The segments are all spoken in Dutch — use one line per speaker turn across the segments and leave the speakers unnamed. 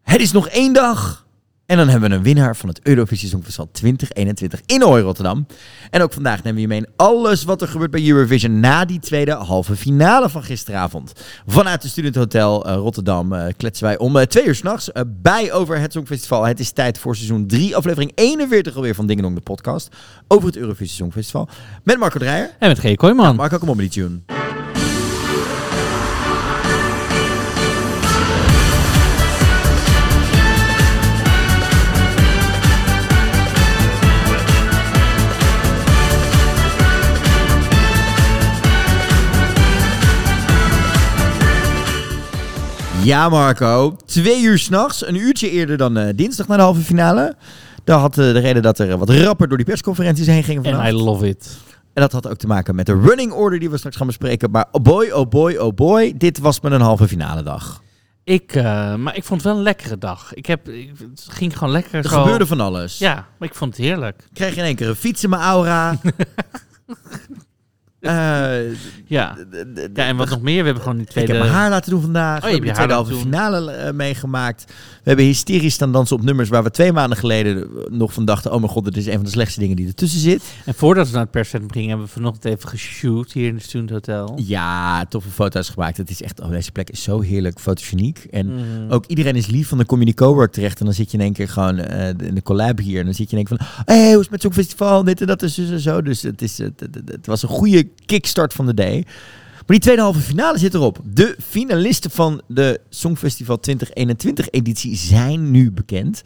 Het is nog 1 dag. En dan hebben we een winnaar van het Eurovisie Songfestival 2021 in Ahoy Rotterdam. En ook vandaag nemen we je mee in alles wat er gebeurt bij Eurovision na die tweede halve finale van gisteravond. Vanuit de Student Hotel Rotterdam kletsen wij om 2 uur 's nachts bij over het Songfestival. Het is tijd voor seizoen 3, aflevering 41 alweer van Ding Dong, de podcast. Over het Eurovisie Songfestival. Met Marco Dreyer.
En met G. Kooijman.
Ja, Marco, kom op met die tune. Ja, Marco. 2 uur 's nachts. Een uurtje eerder dan dinsdag naar de halve finale. Dat had de reden dat er wat rapper door die persconferenties heen gingen vannacht.
En I love it.
En dat had ook te maken met de running order die we straks gaan bespreken. Maar oh boy, oh boy, oh boy. Dit was met een halve finale dag.
Maar ik vond het wel een lekkere dag. Het ging gewoon lekker.
Er
zo.
gebeurde van alles.
Ja, maar ik vond het heerlijk.
Ik kreeg in één keer een fiets in mijn aura.
Ja, en wat nog meer? We hebben gewoon die tweede...
Ik heb mijn haar laten doen vandaag. We hebben de tweede halve finale meegemaakt. We hebben hysterisch staan dansen op nummers waar we 2 maanden geleden nog van dachten... oh mijn god, dit is een van de slechtste dingen die ertussen zit.
En voordat we naar het perscentrum gingen, hebben we vanochtend even geshoot hier in het Student Hotel.
Ja, toffe foto's gemaakt. Het is echt, deze plek is zo heerlijk fotogeniek. En ook iedereen is lief, van de kom je in die cowork terecht. En dan zit je in één keer gewoon in de collab hier. En dan zit je in één keer van, hey, hoe is het met zo'n festival? Dit en dat is dus en zo. Dus het was een goede kickstart van de day. Maar die tweede halve finale zit erop. De finalisten van de Songfestival 2021 editie zijn nu bekend.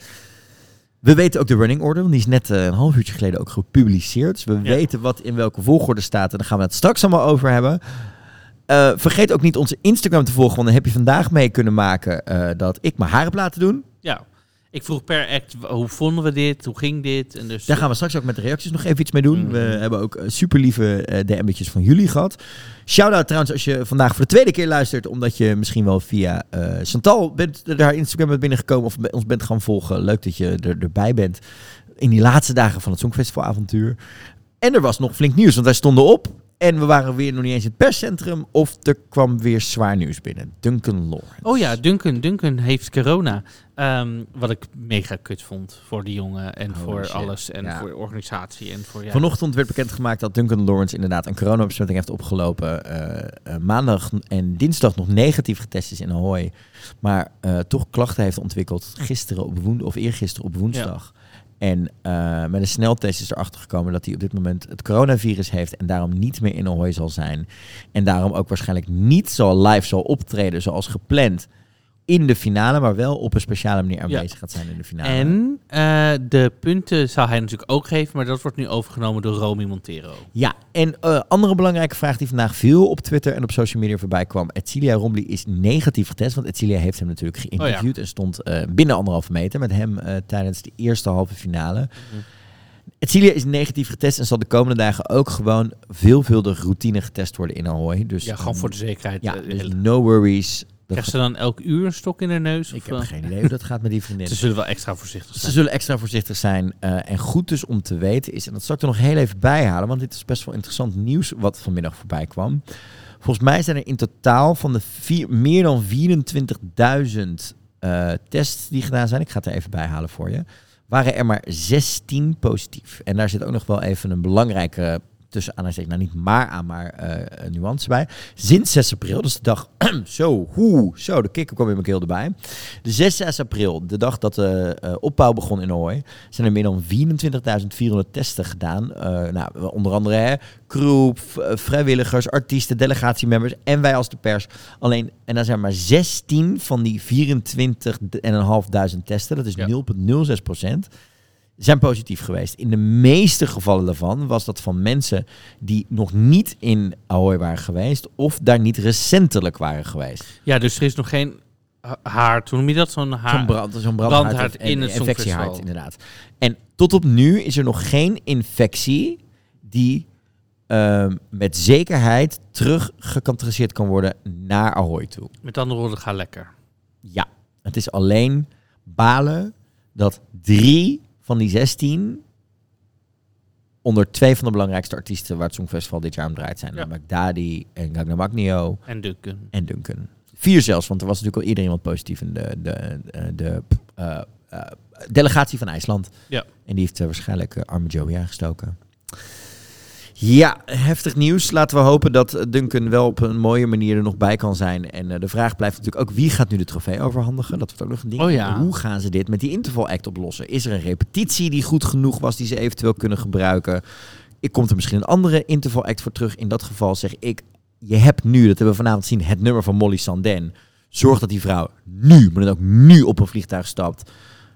We weten ook de running order, want die is net een half uurtje geleden ook gepubliceerd. Dus we weten wat in welke volgorde staat en daar gaan we het straks allemaal over hebben. Vergeet ook niet onze Instagram te volgen, want dan heb je vandaag mee kunnen maken dat ik mijn haar heb laten doen.
Ja. Ik vroeg per act, hoe vonden we dit? Hoe ging dit? En dus...
Daar gaan we straks ook met de reacties nog even iets mee doen. We hebben ook super lieve DM'tjes van jullie gehad. Shout-out trouwens als je vandaag voor de tweede keer luistert, omdat je misschien wel via Chantal haar Instagram bent binnengekomen of ons bent gaan volgen. Leuk dat je erbij bent in die laatste dagen van het Songfestivalavontuur. En er was nog flink nieuws, want wij stonden op. En we waren weer nog niet eens in het perscentrum. Of er kwam weer zwaar nieuws binnen. Duncan Lawrence.
Oh ja, Duncan heeft corona. Wat ik mega kut vond voor die jongen. En voor alles. En voor de organisatie. En voor,
Vanochtend werd bekendgemaakt dat Duncan Lawrence inderdaad een coronabesmetting heeft opgelopen. Maandag en dinsdag nog negatief getest is in Ahoy. Maar toch klachten heeft ontwikkeld eergisteren op woensdag. Ja. En met een sneltest is erachter gekomen dat hij op dit moment het coronavirus heeft en daarom niet meer in Ahoy zal zijn. En daarom ook waarschijnlijk niet live zal optreden zoals gepland in de finale, maar wel op een speciale manier aanwezig gaat zijn in de finale.
En de punten zou hij natuurlijk ook geven, maar dat wordt nu overgenomen door Romy Montero.
Ja, en andere belangrijke vraag die vandaag veel op Twitter en op social media voorbij kwam. Edcilia Rombly is negatief getest, want Edcilia heeft hem natuurlijk geïnterviewd en stond binnen 1,5 meter met hem tijdens de eerste halve finale. Edcilia is negatief getest en zal de komende dagen ook gewoon veelvuldig routine getest worden in Ahoy. Dus,
gewoon voor de zekerheid.
Ja, dus no worries.
Krijgt ze dan elk uur een stok in haar neus?
Ik heb geen idee hoe dat gaat met die vriendin.
Ze zullen wel extra voorzichtig zijn.
Ze zullen extra voorzichtig zijn. En goed dus om te weten is, en dat zal ik er nog heel even bij halen, want dit is best wel interessant nieuws wat vanmiddag voorbij kwam. Volgens mij zijn er in totaal van de meer dan 24.000 tests die gedaan zijn, ik ga het er even bij halen voor je, waren er maar 16 positief. En daar zit ook nog wel even een belangrijke tussen aanhalingstekens, niet maar aan, maar een nuance bij. Sinds 6 april, dus de dag, de kikker kwam in mijn keel erbij. De 6 april, de dag dat de opbouw begon in Ahoy, zijn er meer dan 24.400 testen gedaan. Onder andere crew, vrijwilligers, artiesten, delegatiemembers en wij als de pers. Alleen, en dan zijn maar 16 van die 24.500 testen, dat is 0,06%. Zijn positief geweest. In de meeste gevallen daarvan was dat van mensen die nog niet in Ahoy waren geweest of daar niet recentelijk waren geweest.
Ja, dus er is nog geen haard, hoe noem je dat? Zo'n brandhaard in het
infectiehaard, inderdaad. En tot op nu is er nog geen infectie die met zekerheid teruggecategoriseerd kan worden naar Ahoy toe.
Met andere woorden, ga lekker.
Ja, het is alleen balen dat 3 van die 16 onder 2 van de belangrijkste artiesten waar het Songfestival dit jaar om draait zijn. Namelijk Dadi en Gagna Magnio.
En Duncan.
4 zelfs, want er was natuurlijk al iedereen wat positief in de delegatie van IJsland.
Ja.
En die heeft waarschijnlijk arme Joey aangestoken. Ja, heftig nieuws. Laten we hopen dat Duncan wel op een mooie manier er nog bij kan zijn. En de vraag blijft natuurlijk ook, wie gaat nu de trofee overhandigen? Dat wordt ook nog een ding.
Oh ja.
Hoe gaan ze dit met die interval act oplossen? Is er een repetitie die goed genoeg was, die ze eventueel kunnen gebruiken? Komt er misschien een andere interval act voor terug? In dat geval zeg ik, je hebt nu, dat hebben we vanavond gezien, het nummer van Molly Sandén. Zorg dat die vrouw nu, maar dan ook nu op een vliegtuig stapt.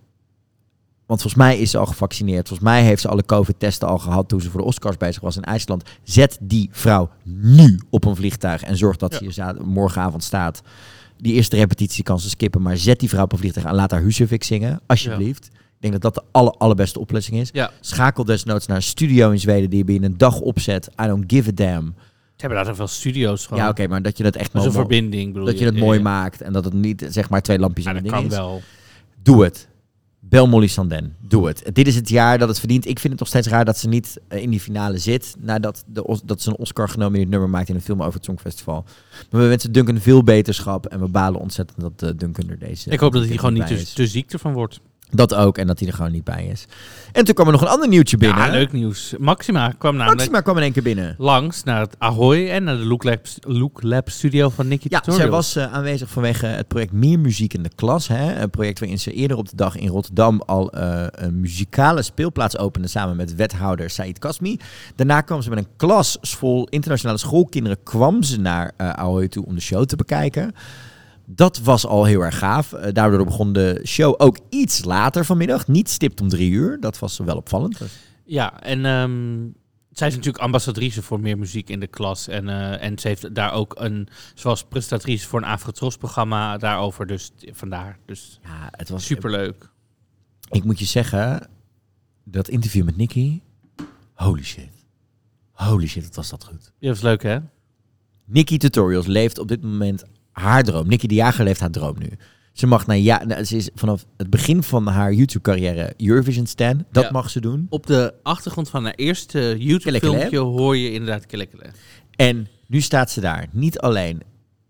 Want volgens mij is ze al gevaccineerd. Volgens mij heeft ze alle COVID-testen al gehad toen ze voor de Oscars bezig was in IJsland. Zet die vrouw nu op een vliegtuig en zorg dat ze hier morgenavond staat. Die eerste repetitie kan ze skippen, maar zet die vrouw op een vliegtuig en laat haar Husavik zingen, alsjeblieft. Ja. Ik denk dat dat de allerbeste oplossing is. Ja. Schakel desnoods naar een studio in Zweden die je binnen een dag opzet. I don't give a damn.
Ze hebben daar veel studio's gewoon.
Ja, oké, maar dat je dat echt...
Dat is een verbinding, bedoel
dat je het mooi maakt en dat het niet, zeg maar, 2 lampjes in een ding is.
Dat kan wel.
Doe het. Bel Molly Sandén. Doe het. Dit is het jaar dat het verdient. Ik vind het nog steeds raar dat ze niet in die finale zit. Nadat dat ze een Oscar genomineerd nummer maakt in een film over het Songfestival. Maar we wensen Duncan veel beterschap. En we balen ontzettend dat Duncan er deze...
Ik hoop dat hij gewoon niet te ziek ervan wordt.
Dat ook. En dat hij er gewoon niet bij is. En toen kwam er nog een ander nieuwtje binnen.
Ja, leuk nieuws. Maxima kwam
in één keer binnen.
Langs naar het Ahoy en naar de Look Lab studio van Nicky Tutorials.
Ja, zij was aanwezig vanwege het project Meer Muziek in de Klas. Hè? Een project waarin ze eerder op de dag in Rotterdam al een muzikale speelplaats opende samen met wethouder Said Kasmi. Daarna kwam ze met een klas vol internationale schoolkinderen. Kwam ze naar Ahoy toe om de show te bekijken. Dat was al heel erg gaaf. Daardoor begon de show ook iets later vanmiddag. Niet stipt om 3 uur. Dat was wel opvallend.
Ja, en zij is natuurlijk ambassadrice voor Meer Muziek in de Klas. En ze heeft daar ook zoals presentatrice voor een Afro-Tros-programma daarover. Dus vandaar. Dus ja, het was superleuk.
Ik moet je zeggen, dat interview met Nicky, holy shit. Holy shit, wat was dat goed.
Ja, dat was leuk, hè?
Nicky Tutorials leeft op dit moment haar droom. Nicky de Jager leeft haar droom nu. Ze mag ze is vanaf het begin van haar YouTube-carrière Eurovision stan. Dat mag ze doen.
Op de achtergrond van haar eerste YouTube-filmpje hoor je inderdaad Kelekele.
En nu staat ze daar. Niet alleen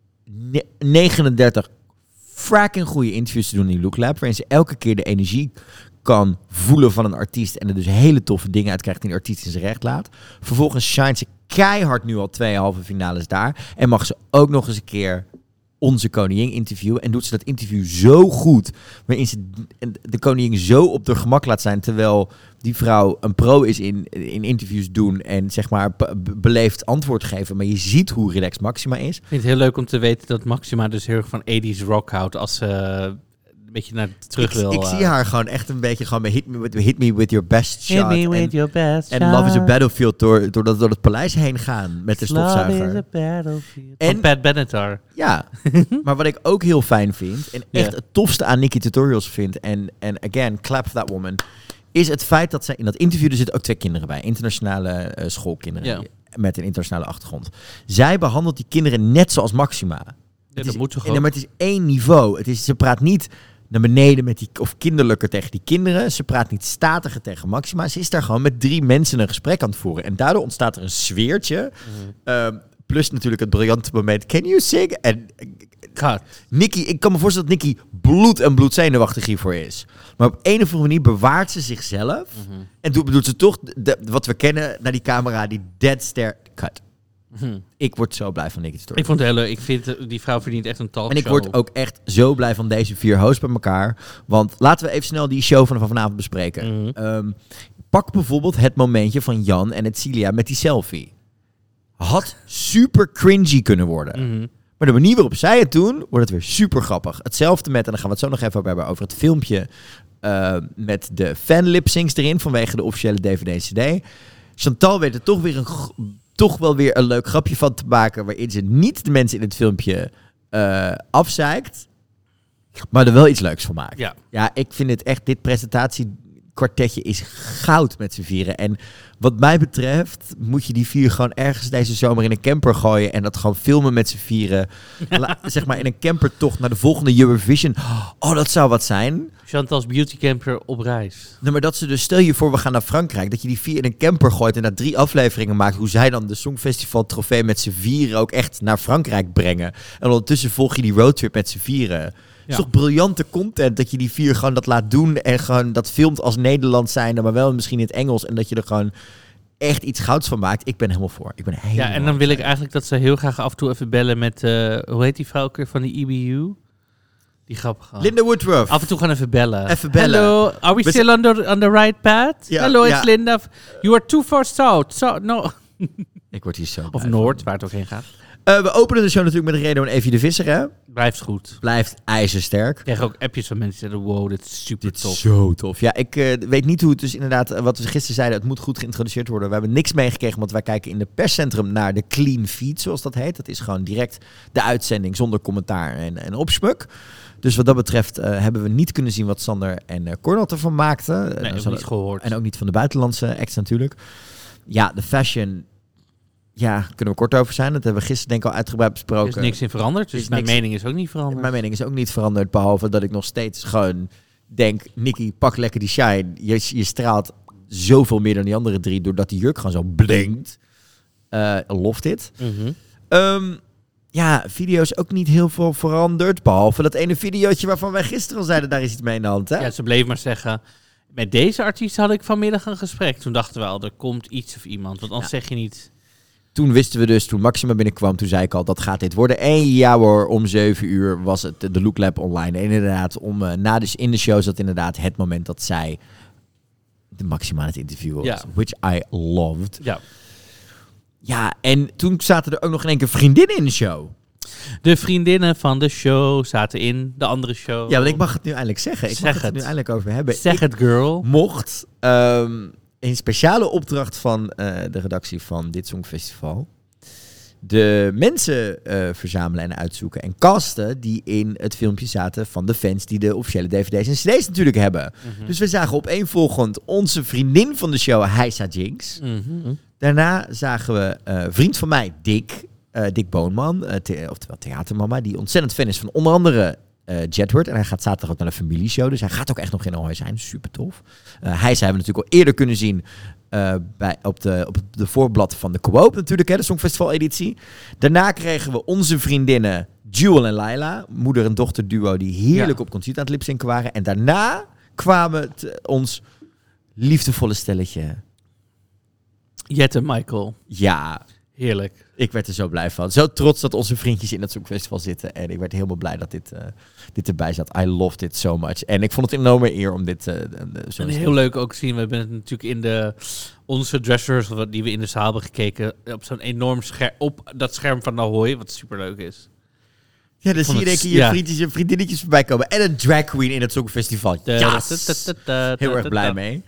39 fracking goede interviews te doen in Look Lab, waarin ze elke keer de energie kan voelen van een artiest en er dus hele toffe dingen uit krijgt die de artiest in zijn recht laat. Vervolgens shine ze keihard nu al 2 halve finales daar. En mag ze ook nog eens een keer onze koningin interviewen. En doet ze dat interview zo goed, waarin ze de koningin zo op haar gemak laat zijn, terwijl die vrouw een pro is in interviews doen en zeg maar beleefd antwoord geven. Maar je ziet hoe relaxed Maxima is.
Ik vind het heel leuk om te weten dat Maxima dus heel erg van 80s rock houdt als ze een beetje naar terug wil.
Ik zie haar gewoon echt een beetje gewoon bij hit me with your best shot.
Hit me with your best shot.
En Love is a Battlefield door het paleis heen gaan met de stofzuiger.
Love is a Battlefield. En Pat Benatar.
Ja, maar wat ik ook heel fijn vind en echt het tofste aan Nicky Tutorials vind en again, clap for that woman, is het feit dat zij in dat interview, er zitten ook 2 kinderen bij, internationale schoolkinderen met een internationale achtergrond. Zij behandelt die kinderen net zoals Maxima.
Ja, dat moet ze gewoon.
Maar het is 1 niveau. Ze praat niet naar beneden of kinderlijker tegen die kinderen. Ze praat niet statiger tegen Maxima. Ze is daar gewoon met 3 mensen een gesprek aan het voeren. En daardoor ontstaat er een sfeertje. Plus natuurlijk het briljante moment. Can you sing? En Nicky, ik kan me voorstellen dat Nicky bloed zenuwachtig hiervoor is. Maar op een of andere manier bewaart ze zichzelf. En doet ze toch wat we kennen naar die camera. Die dead stare. Cut. Ik word zo blij van Nicky Tutorials.
Ik vond het heel leuk. Ik vind die vrouw verdient echt een talkshow.
En ik word ook echt zo blij van deze 4 hosts bij elkaar. Want laten we even snel die show van vanavond bespreken. Pak bijvoorbeeld het momentje van Jan en het Cilia met die selfie. Had super cringy kunnen worden. Maar de manier waarop zij het doen, wordt het weer super grappig. Hetzelfde met, en dan gaan we het zo nog even hebben over het filmpje met de fanlipsyncs erin vanwege de officiële DVD-CD. Chantal weet er toch wel weer een leuk grapje van te maken, waarin ze niet de mensen in het filmpje afzeikt, maar er wel iets leuks van maakt. Ja, ik vind het echt, dit presentatie kwartetje is goud met z'n vieren. En wat mij betreft moet je die 4 gewoon ergens deze zomer in een camper gooien en dat gewoon filmen met z'n vieren. Zeg maar in een campertocht naar de volgende Eurovision. Oh, dat zou wat zijn.
Chantal's beauty camper op reis.
Nee, maar dat ze dus, stel je voor we gaan naar Frankrijk, dat je die 4 in een camper gooit en daar 3 afleveringen maakt hoe zij dan de Songfestival trofee met z'n vieren ook echt naar Frankrijk brengen. En ondertussen volg je die roadtrip met z'n vieren. Het is toch briljante content dat je die 4 gewoon dat laat doen en gewoon dat filmt als Nederland zijnde, maar wel misschien in het Engels en dat je er gewoon echt iets gouds van maakt. Ik ben helemaal voor.
Ja, en dan wil ik eigenlijk dat ze heel graag af en toe even bellen met, hoe heet die vrouw ook weer van die EBU? Die grappige.
Linda Woodruff.
Af en toe gaan even bellen.
Hello,
are we still on the right path?
Ja,
Hello, it's Linda. You are too far south. So, no.
Ik word hier zo
Of Noord, waar het ook heen gaat.
We openen de show natuurlijk met Redo en Evie de Visser, hè?
Blijft goed.
Blijft ijzersterk.
Ik krijg ook appjes van mensen die zeggen, wow, dit is super
Dit
tof.
is zo tof. Ja, ik weet niet hoe het dus inderdaad, wat we gisteren zeiden, het moet goed geïntroduceerd worden. We hebben niks meegekregen, want wij kijken in de perscentrum naar de clean feed, zoals dat heet. Dat is gewoon direct de uitzending zonder commentaar en opsmuk. Dus wat dat betreft hebben we niet kunnen zien wat Sander en Cornel ervan maakten.
Nee, ook niet gehoord.
En ook niet van de buitenlandse acts natuurlijk. Ja, de fashion, ja, kunnen we kort over zijn. Dat hebben we gisteren denk ik al uitgebreid besproken.
Er is niks in veranderd, dus mijn mening is ook niet veranderd.
Mijn mening is ook niet veranderd, behalve dat ik nog steeds gewoon denk, Nicky, pak lekker die shine. Je straalt zoveel meer dan die andere 3, doordat die jurk gewoon zo blinkt. Loft dit. Ja, video's ook niet heel veel veranderd, behalve dat ene videootje waarvan wij gisteren al zeiden, daar is iets mee in de hand, hè?
Ja, ze bleef maar zeggen, met deze artiest had ik vanmiddag een gesprek. Toen dachten we al, er komt iets of iemand, want anders zeg je niet.
Toen wisten we dus, toen Maxima binnenkwam, toen zei ik al, dat gaat dit worden. En ja hoor, om 7 uur was het de Look Lab online. En inderdaad, in de show zat inderdaad het moment dat zij de Maxima aan het interviewen was. Ja. Which I loved.
Ja.
Ja, en toen zaten er ook nog in één keer vriendinnen in de show.
De vriendinnen van de show zaten in de andere show.
Ja, want ik mag het nu eindelijk zeggen. Ik mag het nu eindelijk over hebben.
Zeg het, girl.
Mocht in speciale opdracht van de redactie van dit Songfestival de mensen verzamelen en uitzoeken en casten die in het filmpje zaten van de fans die de officiële dvd's en cd's natuurlijk hebben. Mm-hmm. Dus we zagen opeenvolgend onze vriendin van de show, Heisa Jinx. Mm-hmm. Daarna zagen we vriend van mij, Dick Boonman, oftewel theatermama, die ontzettend fan is van onder andere Jedward. En hij gaat zaterdag ook naar de familieshow. Dus hij gaat ook echt nog in Ahoy zijn. Super tof. Hij hebben we natuurlijk al eerder kunnen zien op de voorblad van de Co-op natuurlijk, hè, de Songfestival editie. Daarna kregen we onze vriendinnen Jewel en Laila, moeder en dochter duo die heerlijk op Conchita aan het lipzinken waren. En daarna kwamen ons liefdevolle stelletje
Jette en Michael.
Ja.
Heerlijk.
Ik werd er zo blij van. Zo trots dat onze vriendjes in het Songfestival zitten. En ik werd helemaal blij dat dit erbij zat. I loved it so much. En ik vond het een enorme eer om dit zo
en heel leuk ook zien. We hebben het natuurlijk in onze dressers die we in de zaal hebben gekeken. Op zo'n enorm scherm. Op dat scherm van Ahoy. Wat superleuk is.
Ja, dan zie je denk je vriendjes en vriendinnetjes voorbij komen. En een drag queen in het Songfestival. Yes! Heel erg blij mee.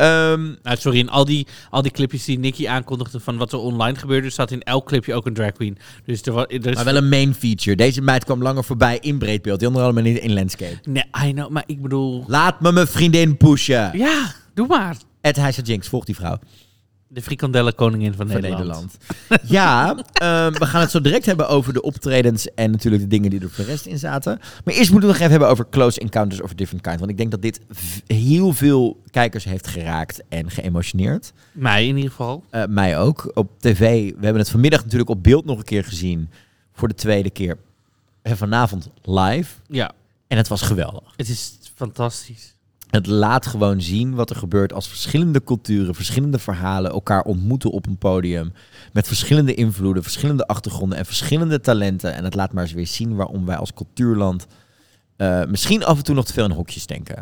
Sorry, en al die clipjes die Nicky aankondigde van wat er online gebeurde, staat in elk clipje ook een drag queen. Dus
maar wel een main feature. Deze meid kwam langer voorbij in breedbeeld. Die andere allemaal niet in landscape.
Nee, I know, maar ik bedoel...
Laat me mijn vriendin pushen.
Ja, doe maar.
Heisa Jinx, volg die vrouw.
De frikandellen koningin van Nederland.
Ja, we gaan het zo direct hebben over de optredens en natuurlijk de dingen die er voor de rest in zaten. Maar eerst moeten we nog even hebben over Close Encounters of a Different Kind. Want ik denk dat dit heel veel kijkers heeft geraakt en geëmotioneerd.
Mij in ieder geval.
Mij ook. Op tv, we hebben het vanmiddag natuurlijk op beeld nog een keer gezien. Voor de tweede keer. En vanavond live.
Ja.
En het was geweldig.
Het is fantastisch.
Het laat gewoon zien wat er gebeurt als verschillende culturen, verschillende verhalen elkaar ontmoeten op een podium. Met verschillende invloeden, verschillende achtergronden en verschillende talenten. En het laat maar eens weer zien waarom wij als cultuurland misschien af en toe nog te veel in hokjes denken.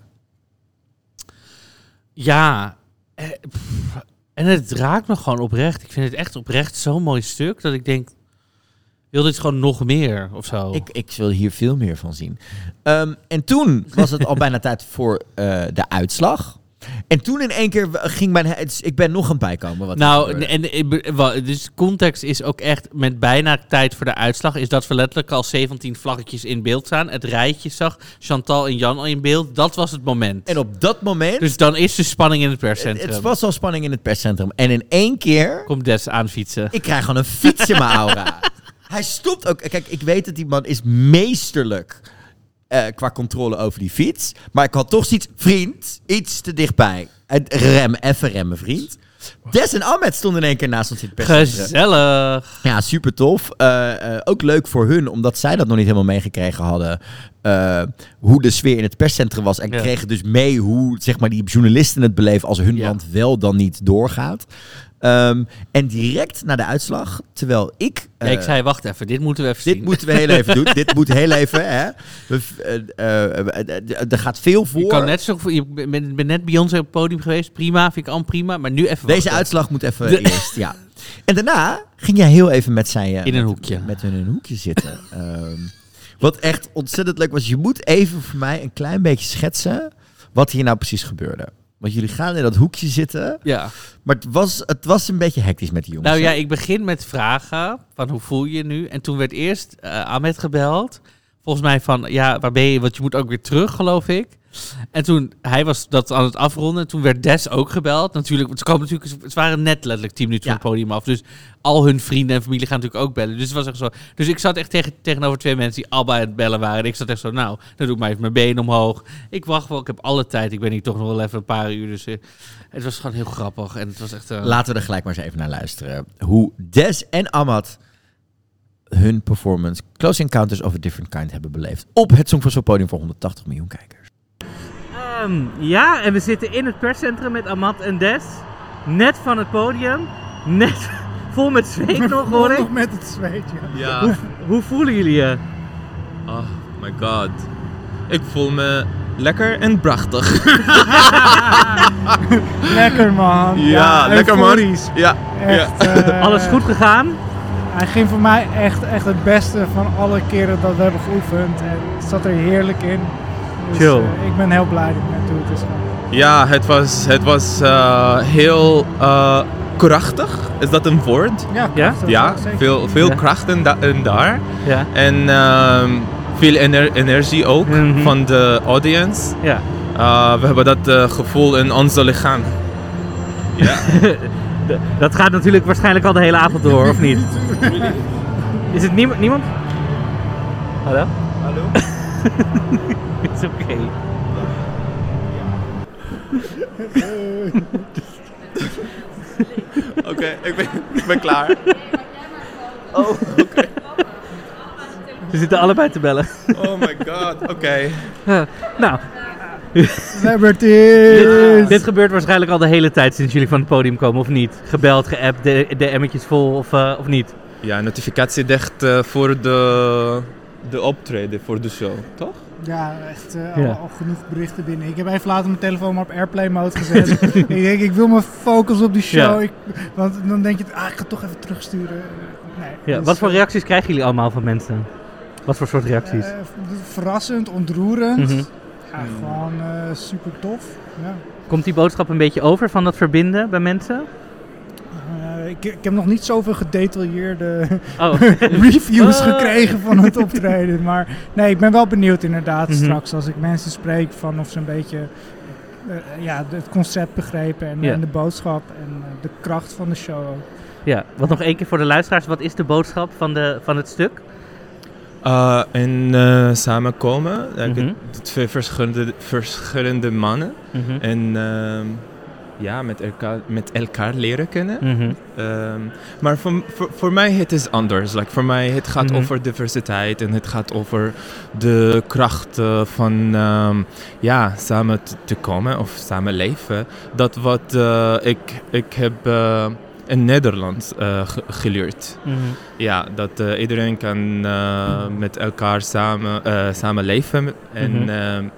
Ja, en het raakt me gewoon oprecht. Ik vind het echt oprecht zo'n mooi stuk dat ik denk, wil dit gewoon nog meer of zo?
Ik wil hier veel meer van zien. En toen was het al bijna tijd voor de uitslag. En toen in één keer ging ik ben nog aan het bijkomen. Wat
dus context is ook echt met bijna tijd voor de uitslag, is dat we letterlijk al 17 vlaggetjes in beeld staan. Het rijtje zag Chantal en Jan al in beeld. Dat was het moment.
En op dat moment...
Dus dan is de spanning in het perscentrum.
Het was al spanning in het perscentrum. En in één keer...
Komt Des aan fietsen.
Ik krijg gewoon een fiets in mijn aura. Hij stopt ook... Kijk, ik weet dat die man is meesterlijk qua controle over die fiets. Maar ik had toch zoiets... Vriend, iets te dichtbij. Even remmen, vriend. Des en Ahmed stonden in één keer naast ons in het perscentrum.
Gezellig.
Ja, super tof. Ook leuk voor hun, omdat zij dat nog niet helemaal meegekregen hadden. Hoe de sfeer in het perscentrum was. En kregen dus mee hoe zeg maar, die journalisten het beleven als hun land wel dan niet doorgaat. En direct na de uitslag, terwijl ik...
ik zei, wacht even, dit moeten we even zien.
Dit moeten we heel even doen. Dit moet heel even, hè. Er gaat veel voor.
Je bent net Beyoncé op het podium geweest. Prima, vind ik al prima. Maar nu even wachten.
Deze uitslag moet even eerst, ja. En daarna ging jij heel even met zij...
in een hoekje.
Met hun in een hoekje zitten. Wat echt ontzettend leuk was. Je moet even voor mij een klein beetje schetsen wat hier nou precies gebeurde. Want jullie gaan in dat hoekje zitten. Ja. Maar het was een beetje hectisch met die jongens.
Nou ja, ik begin met vragen van hoe voel je je nu? En toen werd eerst Ahmed gebeld. Volgens mij van, ja, waar ben je? Want je moet ook weer terug, geloof ik. En toen, hij was dat aan het afronden. Toen werd Des ook gebeld. Natuurlijk, het waren net letterlijk 10 minuten van het podium af. Dus al hun vrienden en familie gaan natuurlijk ook bellen. Dus het was echt zo. Dus ik zat echt tegenover 2 mensen die allebei aan het bellen waren. En ik zat echt zo, nou, dan doe ik maar even mijn benen omhoog. Ik wacht wel, ik heb alle tijd. Ik ben hier toch nog wel even een paar uur. Dus het was gewoon heel grappig. En het was echt...
Laten we er gelijk maar eens even naar luisteren. Hoe Des en Ahmed hun performance Close Encounters of a Different Kind hebben beleefd. Op het Songfestival podium voor 180 miljoen kijkers.
Ja, en we zitten in het perscentrum met Ahmed en Des. Net van het podium. Net vol met zweet nog, hoor ik.
Nog met het zweet,
ja.
Hoe voelen jullie je?
Oh my god. Ik voel me lekker en prachtig.
Lekker, man.
Ja, lekker, man. Ja.
Echt,
alles goed gegaan?
Hij ging voor mij echt het beste van alle keren dat we hebben geoefend. En het zat er heerlijk in. Dus,
chill.
Ik ben heel blij met hoe het is gegaan.
Ja, het was heel krachtig. Is dat een woord?
Ja,
ja? Veel kracht in daar.
Ja.
En veel energie ook van de audience.
Ja.
We hebben dat gevoel in onze lichaam. Ja.
Dat gaat natuurlijk waarschijnlijk al de hele avond door, of niet? Is het niemand? Hallo?
Hallo?
Is oké.
Oké, ik ben klaar. Oh, oké.
We zitten allebei te bellen.
Oh my god, oké.
Nou. Dit gebeurt waarschijnlijk al de hele tijd sinds jullie van het podium komen, of niet? Gebeld, geappt, de emmertjes vol, of niet?
Ja, notificatie dicht voor de optreden, voor de show, toch?
Ja, echt al genoeg berichten binnen. Ik heb even later mijn telefoon maar op airplane mode gezet. Ik denk, ik wil me focussen op die show.
Ja.
Want dan denk je, ik ga toch even terugsturen. Nee,
ja,
dus,
wat voor reacties krijgen jullie allemaal van mensen? Wat voor soort reacties?
Verrassend, ontroerend.
Mm-hmm.
Ja, gewoon super tof. Ja.
Komt die boodschap een beetje over van dat verbinden bij mensen?
Ik heb nog niet zoveel gedetailleerde reviews gekregen van het optreden. Maar nee, ik ben wel benieuwd inderdaad straks als ik mensen spreek van of ze een beetje het concept begrepen en de boodschap en de kracht van de show ook.
Ja, wat nog één keer voor de luisteraars. Wat is de boodschap van het stuk?
Samenkomen. Twee verschillende mannen. Mm-hmm. En met elkaar leren kennen. Mm-hmm. Maar voor mij het is anders. Voor mij het gaat over diversiteit en het gaat over de kracht van samen te komen of samen leven. Dat wat ik heb in Nederland geleerd. Mm-hmm. Ja, dat iedereen kan met elkaar samen leven. En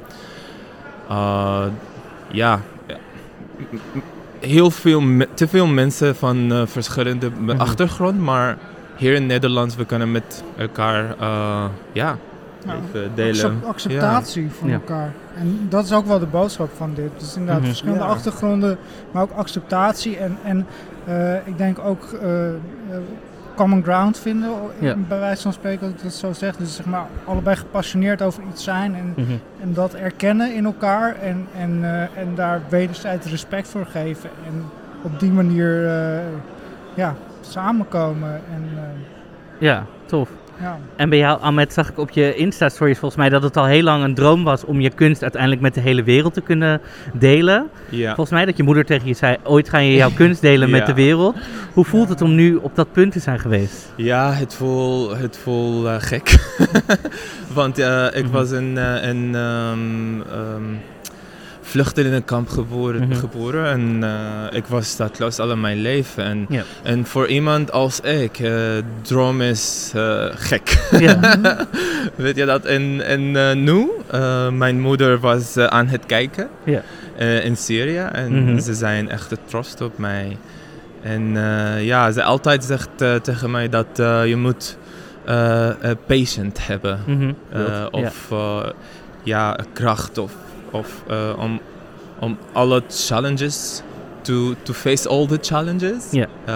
te veel mensen van verschillende achtergrond, maar hier in Nederland we kunnen met elkaar even delen.
Acceptatie van elkaar. En dat is ook wel de boodschap van dit. Dus inderdaad verschillende achtergronden, maar ook acceptatie. En ik denk ook common ground vinden, bij wijze van spreken, als ik dat zo zeg. Dus zeg maar allebei gepassioneerd over iets zijn en dat erkennen in elkaar en daar wederzijds respect voor geven. En op die manier samenkomen.
Ja, tof.
Ja.
En bij jou, Ahmed, zag ik op je Insta-stories volgens mij dat het al heel lang een droom was om je kunst uiteindelijk met de hele wereld te kunnen delen. Ja. Volgens mij dat je moeder tegen je zei, ooit ga je jouw kunst delen met de wereld. Hoe voelt het om nu op dat punt te zijn geweest?
Ja, het voelt gek. Want ik was in vluchtelingenkamp geboren en ik was stadloos al mijn leven. En voor iemand als ik, droom is gek. Weet je dat? En nu, mijn moeder was aan het kijken in Syrië en ze zijn echt trots op mij. En ze altijd zegt tegen mij dat je moet patient hebben. Of kracht of om alle challenges to face all the challenges.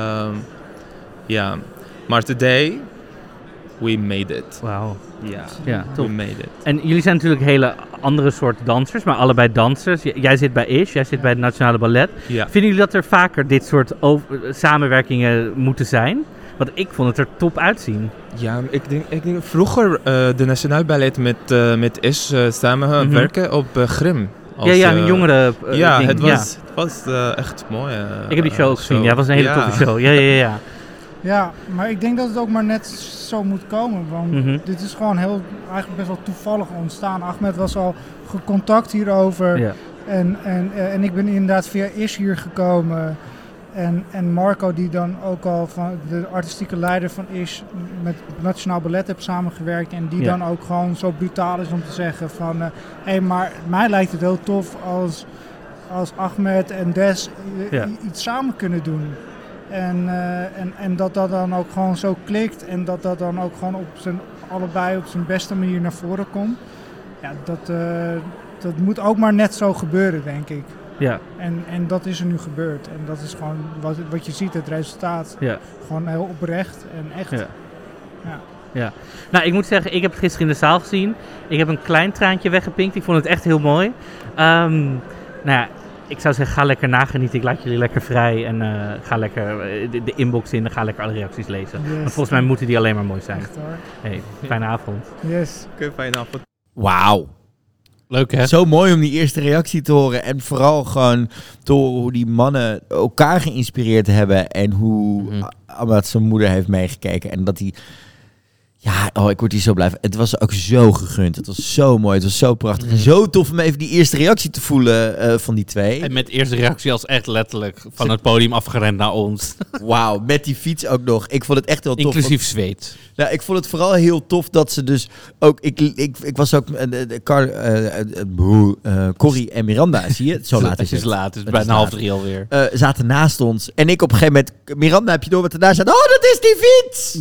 Maar today we made it.
Wauw.
Ja, we made it.
En jullie zijn natuurlijk hele andere soort dansers, maar allebei dansers. Jij zit bij ISH, jij zit bij het Nationale Ballet. Ja. Vinden jullie dat er vaker dit soort samenwerkingen moeten zijn? Want ik vond het er top uitzien.
Ja, ik denk vroeger de Nationaal Ballet met ISH samenwerken op Grim.
Een jongere ding.
Het was echt mooi.
Ik heb die show ook gezien. Ja, het was een hele toffe show. Ja.
Ja, maar ik denk dat het ook maar net zo moet komen. Want dit is gewoon eigenlijk best wel toevallig ontstaan. Ahmed was al gecontact hierover. Ja. En ik ben inderdaad via ISH hier gekomen. En Marco, die dan ook al van de artistieke leider van ISH met Nationaal Ballet heeft samengewerkt. En die dan ook gewoon zo brutaal is om te zeggen van... maar mij lijkt het heel tof als Ahmed en Des iets samen kunnen doen. En dat dan ook gewoon zo klikt en dat dan ook gewoon allebei op zijn beste manier naar voren komt. Ja, dat moet ook maar net zo gebeuren, denk ik.
Ja.
En dat is er nu gebeurd. En dat is gewoon wat je ziet, het resultaat. Ja. Gewoon heel oprecht en echt.
Ja. Nou, ik moet zeggen, ik heb het gisteren in de zaal gezien. Ik heb een klein traantje weggepinkt. Ik vond het echt heel mooi. Ik zou zeggen, ga lekker nagenieten. Ik laat jullie lekker vrij. En ga lekker de inbox in en ga lekker alle reacties lezen. Yes. Want volgens mij moeten die alleen maar mooi zijn.
Echt hoor.
Hey, fijne avond.
Yes.
Fijne avond.
Wauw.
Leuk hè?
Zo mooi om die eerste reactie te horen. En vooral gewoon te horen hoe die mannen elkaar geïnspireerd hebben. En hoe Ahmed zijn moeder heeft meegekeken. En dat hij... Ja, ik word hier zo blij van. Het was ook zo gegund. Het was zo mooi. Het was zo prachtig. En zo tof om even die eerste reactie te voelen van die twee.
En met eerste reactie als echt letterlijk van het podium afgerend naar ons.
Wauw, met die fiets ook nog. Ik vond het echt heel tof.
Inclusief zweet.
Ja, ik vond het vooral heel tof dat ze dus ook... Ik was ook... Corrie en Miranda, zie je? Zo laat is het.
Het is bijna 2:30 alweer.
Zaten naast ons. En ik op een gegeven moment... Miranda, heb je door wat er daar staat? Oh, dat is die fiets!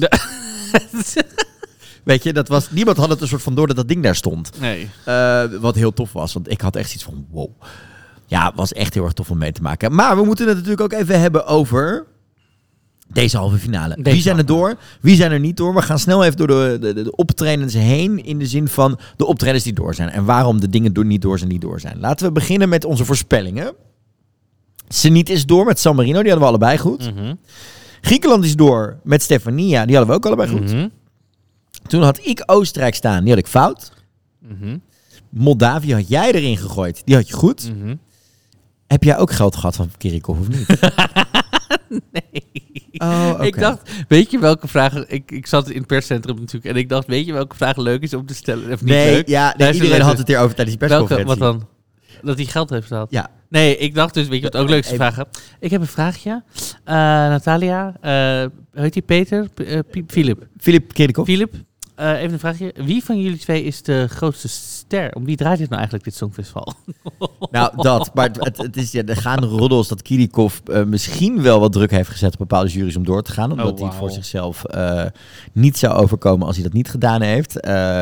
Weet je, niemand had het een soort van door dat ding daar stond.
Nee.
Wat heel tof was, want ik had echt iets van wow. Ja, het was echt heel erg tof om mee te maken. Maar we moeten het natuurlijk ook even hebben over deze halve finale. Wie zijn er door? Wie zijn er niet door? We gaan snel even door de optredens heen in de zin van de optredens die door zijn. En waarom de dingen niet door zijn. Laten we beginnen met onze voorspellingen. Seniet is door met San Marino, die hadden we allebei goed. Griekenland is door met Stefania, die hadden we ook allebei goed. Toen had ik Oostenrijk staan, die had ik fout. Moldavië had jij erin gegooid, die had je goed. Heb jij ook geld gehad van Kirikov of niet?
Nee.
Oh, okay.
Ik dacht, weet je welke vragen... Ik zat in het perscentrum natuurlijk en ik dacht, weet je welke vraag leuk is om te stellen? Of niet leuk?
Iedereen had het hierover tijdens die persconferentie.
Wat dan? Dat hij geld heeft gehad?
Ja.
Nee, ik dacht dus, weet je wat ook leuk is te vragen? Ik heb een vraagje. Natalia, hoe heet die Peter? Filip.
Filip Kirikov.
Filip, even een vraagje. Wie van jullie twee is de grootste ster? Om wie draait het nou eigenlijk, dit Songfestival?
Nou, dat. Maar het is, er gaan roddels dat Kirikov misschien wel wat druk heeft gezet op bepaalde juries om door te gaan. Omdat hij voor zichzelf niet zou overkomen als hij dat niet gedaan heeft.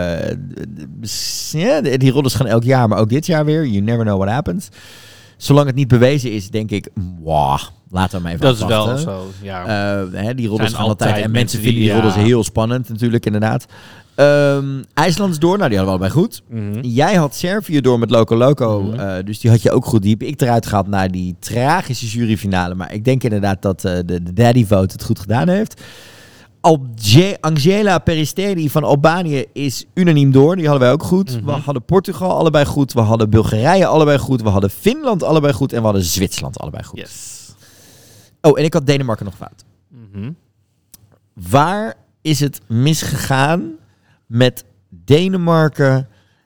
Die roddels gaan elk jaar, maar ook dit jaar weer. You never know what happens. Zolang het niet bewezen is, denk ik, laten we maar even afwachten.
Dat is wel zo, ja.
Die roddels gaan altijd. En mensen vinden die roddels heel spannend natuurlijk, inderdaad. IJsland is door, nou die hadden we allebei goed. Mm-hmm. Jij had Servië door met Loco Loco, mm-hmm. Dus die had je ook goed. Die heb ik eruit gehad naar die tragische juryfinale. Maar ik denk inderdaad dat de Daddy Vote het goed gedaan heeft. Angela Peristeri van Albanië is unaniem door. Die hadden wij ook goed. Mm-hmm. We hadden Portugal allebei goed. We hadden Bulgarije allebei goed. We hadden Finland allebei goed. En we hadden Zwitserland allebei goed.
Yes.
Oh, en ik had Denemarken nog fout.
Mm-hmm.
Waar is het misgegaan met Denemarken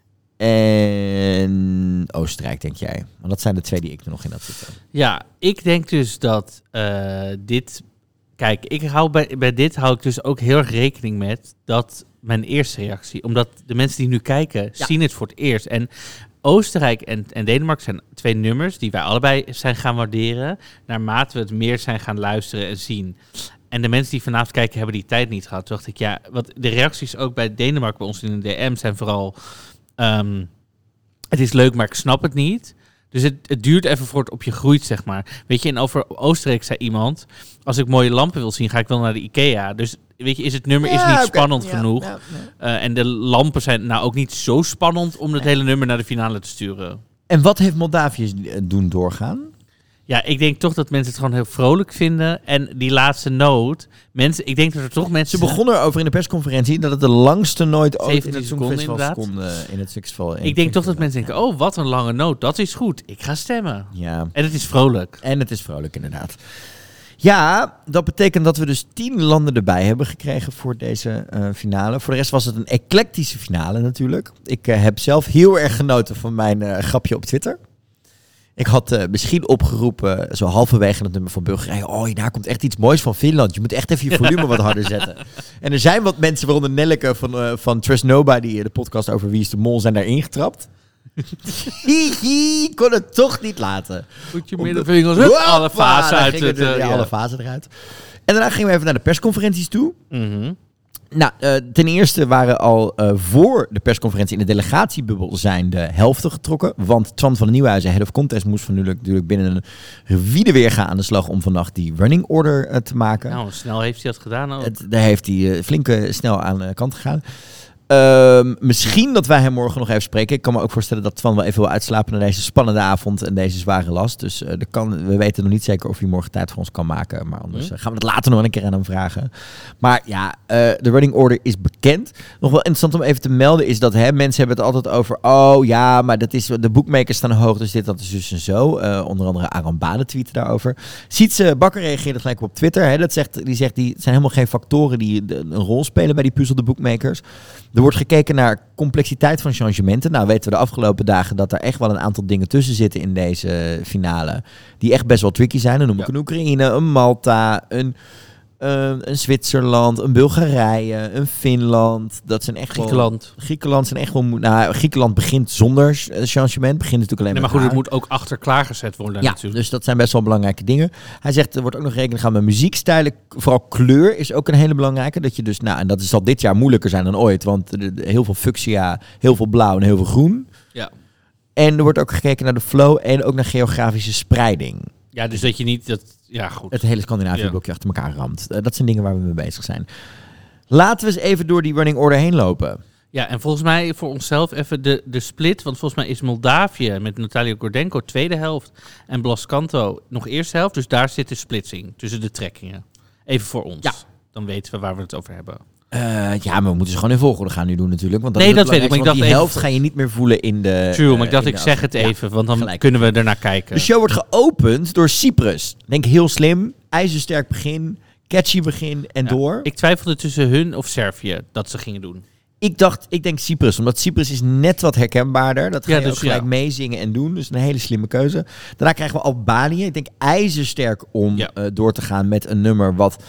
en Oostenrijk, denk jij? Want dat zijn de twee die ik er nog in had zitten.
Ja, ik denk dus dat dit... Kijk, bij dit hou ik dus ook heel erg rekening met dat mijn eerste reactie. Omdat de mensen die nu kijken, zien het voor het eerst. En Oostenrijk en Denemarken zijn twee nummers die wij allebei zijn gaan waarderen, naarmate we het meer zijn gaan luisteren en zien. En de mensen die vanavond kijken, hebben die tijd niet gehad. Toen dacht ik, wat de reacties ook bij Denemarken bij ons in de DM zijn vooral... het is leuk, maar ik snap het niet. Dus het duurt even voor het op je groeit, zeg maar. Weet je, en over Oostenrijk zei iemand... Als ik mooie lampen wil zien, ga ik wel naar de IKEA. Dus weet je, het nummer is niet spannend genoeg. Ja. En de lampen zijn nou ook niet zo spannend om het hele nummer naar de finale te sturen.
En wat heeft Moldavië doen doorgaan?
Ja, ik denk toch dat mensen het gewoon heel vrolijk vinden. En die laatste noot... ik denk dat er toch mensen...
Ze begonnen erover in de persconferentie dat het de langste nooit ooit in het
Songfestival ik denk toch dat mensen denken, wat een lange noot. Dat is goed. Ik ga stemmen.
Ja.
En het is vrolijk.
En het is vrolijk, inderdaad. Ja, dat betekent dat we dus 10 landen erbij hebben gekregen voor deze finale. Voor de rest was het een eclectische finale natuurlijk. Ik heb zelf heel erg genoten van mijn grapje op Twitter. Ik had misschien opgeroepen, zo halverwege het nummer van Bulgarije... daar komt echt iets moois van Finland. Je moet echt even je volume wat harder zetten. En er zijn wat mensen, waaronder Nelleke van Trust Nobody... de podcast over Wie is de Mol, zijn daar ingetrapt. Kon het toch niet laten.
Goed je middenvingers, alle fasen uit.
Alle fasen eruit. En daarna gingen we even naar de persconferenties toe.
Mm-hmm.
Nou, ten eerste waren al voor de persconferentie in de delegatiebubbel zijn de helften getrokken. Want Twan van den Nieuwhuizen, Head of Contest, moest natuurlijk binnen een wiedeweerga aan de slag om vannacht die running order te maken.
Nou, snel heeft hij dat gedaan ook.
Daar heeft hij flink snel aan de kant gegaan. Misschien dat wij hem morgen nog even spreken. Ik kan me ook voorstellen dat Twan wel even wil uitslapen na deze spannende avond en deze zware last. Dus we weten nog niet zeker of hij morgen tijd voor ons kan maken. Maar anders gaan we het later nog een keer aan hem vragen. Maar ja, de running order is bekend. Nog wel interessant om even te melden is dat mensen hebben het altijd over... maar dat is, de bookmakers staan hoog, dus dit, dat is dus en zo. Onder andere Aram Bade tweette daarover. Sietse Bakker reageerde gelijk op Twitter. Die zegt, het zijn helemaal geen factoren die een rol spelen bij die puzzel, de bookmakers. Er wordt gekeken naar complexiteit van changementen. Nou weten we de afgelopen dagen dat er echt wel een aantal dingen tussen zitten in deze finale. Die echt best wel tricky zijn. Dan noem ik een Oekraïne, een Malta, een Zwitserland, een Bulgarije, een Finland. Dat zijn echt Griekenland zijn echt wel... Nou, Griekenland begint zonder changement. Begint natuurlijk alleen
maar goed, het moet ook achter klaargezet worden natuurlijk.
Dus dat zijn best wel belangrijke dingen. Hij zegt, er wordt ook nog rekening gehouden met muziekstijlen. Vooral kleur is ook een hele belangrijke. Dat je dus, en dat zal dit jaar moeilijker zijn dan ooit. Want heel veel fuchsia, heel veel blauw en heel veel groen.
Ja.
En er wordt ook gekeken naar de flow en ook naar geografische spreiding.
Ja, dus dat je niet... Ja, goed.
Het hele Scandinavië blokje achter elkaar ramt. Dat zijn dingen waar we mee bezig zijn. Laten we eens even door die running order heen lopen.
Ja, en volgens mij voor onszelf even de split. Want volgens mij is Moldavië met Natalia Gordenko tweede helft. En Blaskanto nog eerste helft. Dus daar zit de splitsing tussen de trekkingen. Even voor ons. Ja. Dan weten we waar we het over hebben.
Maar we moeten ze gewoon in volgorde gaan nu doen natuurlijk. Want
dat weet ik. Maar ik dacht
die helft ga je niet meer voelen in de...
True, maar ik dacht zeg het even, want dan kunnen we ernaar kijken.
De show wordt geopend door Cyprus. Denk heel slim, ijzersterk begin, catchy begin en door.
Ik twijfelde tussen hun of Servië dat ze gingen doen.
Ik denk Cyprus, omdat Cyprus is net wat herkenbaarder. Dat ga je ook gelijk meezingen en doen. Dus een hele slimme keuze. Daarna krijgen we Albanië. Ik denk ijzersterk om door te gaan met een nummer wat...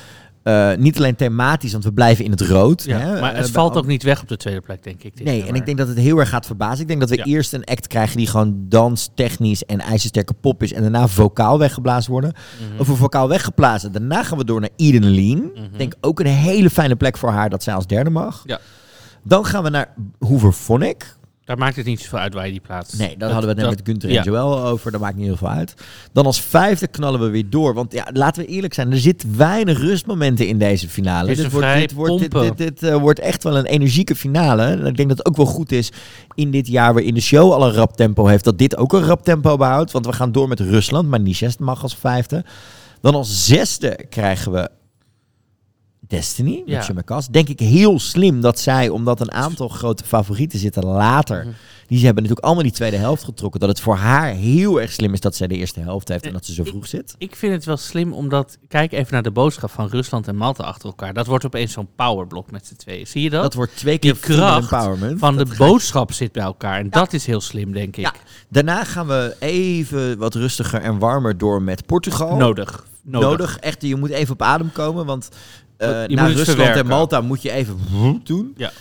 Niet alleen thematisch, want we blijven in het rood.
Ja,
hè?
Maar het valt ook niet weg op de tweede plek, denk ik.
En ik denk dat het heel erg gaat verbazen. Ik denk dat we eerst een act krijgen die gewoon danstechnisch en ijzersterke pop is. En daarna vocaal weggeblazen worden. Over vocaal weggeblazen. Daarna gaan we door naar Eden Lean. Ik denk ook een hele fijne plek voor haar dat zij als derde mag.
Ja.
Dan gaan we naar Hooverphonic.
Daar maakt het niet zoveel uit waar je die plaatst.
Nee, daar hadden we het net met Gunther en Joël over. Dat maakt niet heel veel uit. Dan als vijfde knallen we weer door. Want ja, laten we eerlijk zijn. Er zit weinig rustmomenten in deze finale. Dit wordt echt wel een energieke finale. En ik denk dat het ook wel goed is in dit jaar waarin de show al een rap tempo heeft. Dat dit ook een rap tempo behoudt. Want we gaan door met Rusland. Maar Nices mag als vijfde. Dan als zesde krijgen we Destiny, met Shemakas. Denk ik heel slim dat zij, omdat een aantal grote favorieten zitten later, die ze hebben natuurlijk allemaal die tweede helft getrokken, dat het voor haar heel erg slim is dat zij de eerste helft heeft en dat ze zo vroeg zit.
Ik vind het wel slim, omdat, kijk even naar de boodschap van Rusland en Malta achter elkaar. Dat wordt opeens zo'n powerblok met z'n tweeën. Zie je dat?
Dat wordt 2 keer
die kracht
empowerment
van de boodschap zit bij elkaar. En dat is heel slim, denk ik.
Ja. Daarna gaan we even wat rustiger en warmer door met Portugal. Nodig. Echt, je moet even op adem komen, want naar Rusland en Malta moet je even doen.
Ja.